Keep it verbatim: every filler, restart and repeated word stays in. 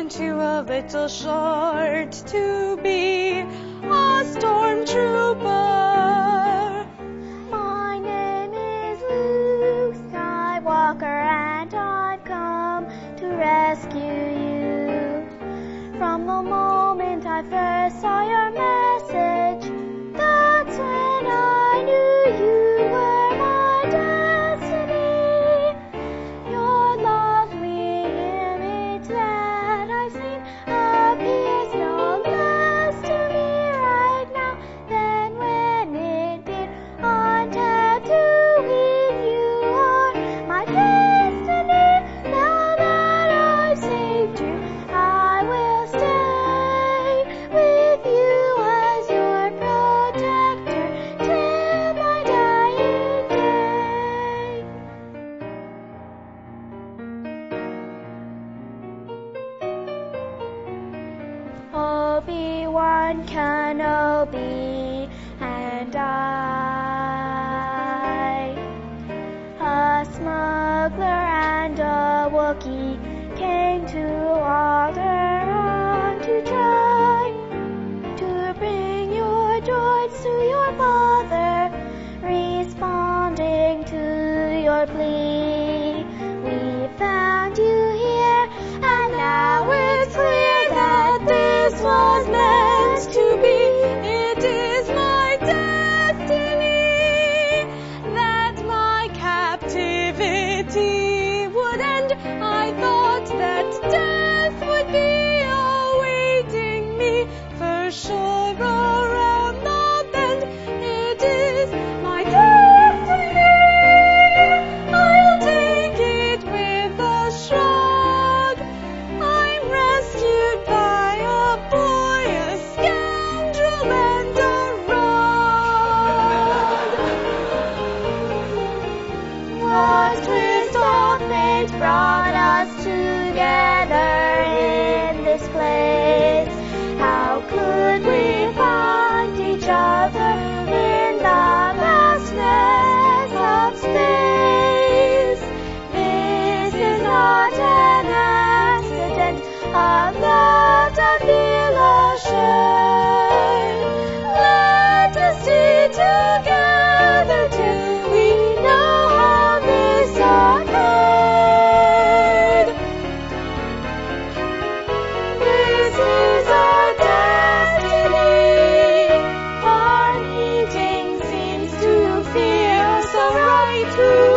too a little short to be a stormtrooper. My name is Luke Skywalker, and I've come to rescue you. From the moment I first saw your message, that's when I knew you were my destiny. Your lovely image that I've seen appears no less to me right now than when it did on Tatooine. You are my destiny. Now that I've saved you, I will stay with you as your protector till my dying day. Obi-Wan Kenobi and I, a smuggler and a Wookiee, came to Alderaan to try to bring your droids to your father, responding to your plea. We found you here, and now it's clear that this was meant to be. It is my destiny that my captivity would end. I thought that death would be awaiting me for sure around the bend. It is my destiny. I'll take it with a shrug. I'm rescued by a boy, a scoundrel, and a rug. What twist of fate brought us together in this place? How could we find each other in the vastness of space? This is not an accident, of that I feel assured. Let us stay together till we know how this occurred. This is our destiny. Our meeting seems to feel so right to